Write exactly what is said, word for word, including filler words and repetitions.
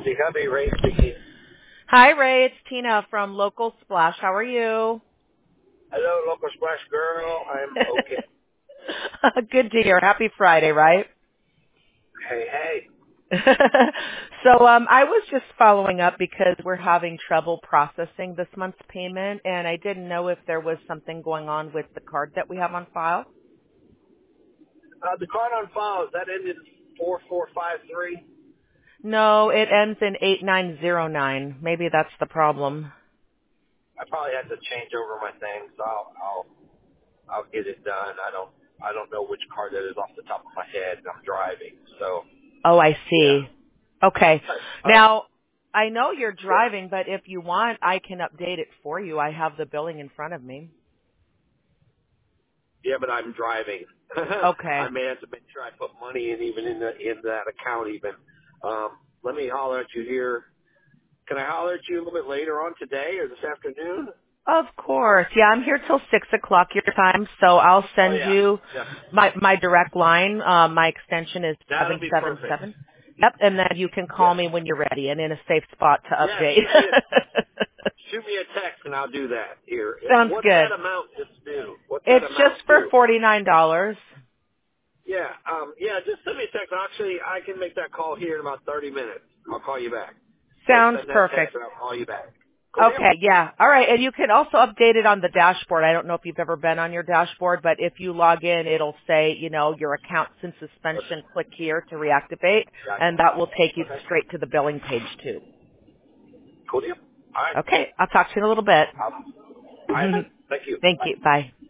The hubby Ray speaking. Hi, Ray. It's Tina from Local Splash. How are you? Hello, local splash girl. I'm okay. Good to hear. Happy Friday, right? Hey, hey. so um, I was just following up because we're having trouble processing this month's payment, and I didn't know if there was something going on with the card that we have on file. Uh, the card on file, is that ended four four five three? No, it ends in eight nine zero nine. Maybe that's the problem. I probably had to change over my thing, so I'll, I'll, I'll get it done. I don't, I don't know which card that is off the top of my head. I'm driving, so. Oh, I Yeah. see. Okay. Uh, Now, I know you're sure. driving, but if you want, I can update it for you. I have the billing in front of me. Yeah, but I'm driving. Okay. I may have to make sure I put money in even in the in that account even. Um, let me holler at you here. Can I holler at you a little bit later on today or this afternoon? Of course. Yeah, I'm here till six o'clock your time, so I'll Oh send yeah, you yeah. my my direct line. Uh, my extension is That'll seven be seven perfect. seven. Yep, and then you can call Yeah, me when you're ready and in a safe spot to yeah. update. Shoot me a shoot me a text and I'll do that. Here, Sounds what's good. that amount just due? What's that It's amount just for due? forty nine dollars. Yeah, um, yeah. Just send me a text. Actually, I can make that call here in about thirty minutes. I'll call you back, or Sounds send that perfect. text and I'll call you back. Cool deal. Okay, yeah. All right, and you can also update it on the dashboard. I don't know if you've ever been on your dashboard, but if you log in, it'll say, you know, your account's in suspension. Click here to reactivate, Gotcha. and that will take you Okay. straight to the billing page too. Cool deal. All right. Okay, I'll talk to you in a little bit. Um, all right. Thank you. Thank Bye. you. Bye.